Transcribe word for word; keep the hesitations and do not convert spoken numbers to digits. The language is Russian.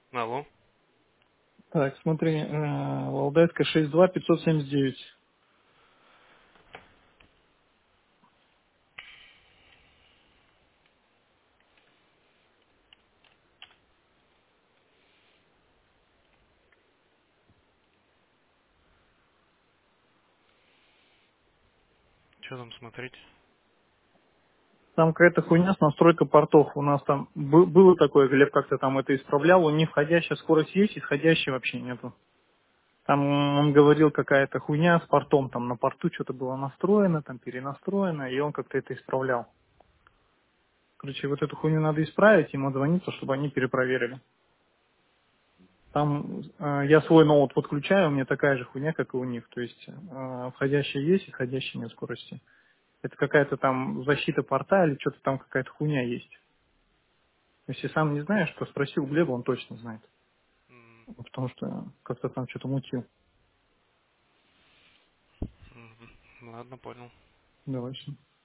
Алло. Так, смотри, э, Валдайская шесть два пятьсот семьдесят девять. Что там смотреть? Там какая-то хуйня с настройкой портов. У нас там бы- было такое, Глеб как-то там это исправлял. У них входящая скорость есть, исходящей вообще нету. Там он говорил, какая-то хуйня с портом, там на порту что-то было настроено, там перенастроено, и он как-то это исправлял. Короче, вот эту хуйню надо исправить, ему звониться, чтобы они перепроверили. Там э, я свой ноут подключаю, у меня такая же хуйня, как и у них. То есть э, входящая есть, исходящая нет скорости. Это какая-то там защита порта или что-то там какая-то хуйня есть. Если сам не знаешь, то спроси у Глеба, он точно знает. М, Потому что как-то там что-то мутил. мгм. Ладно, понял. Давай. Всё.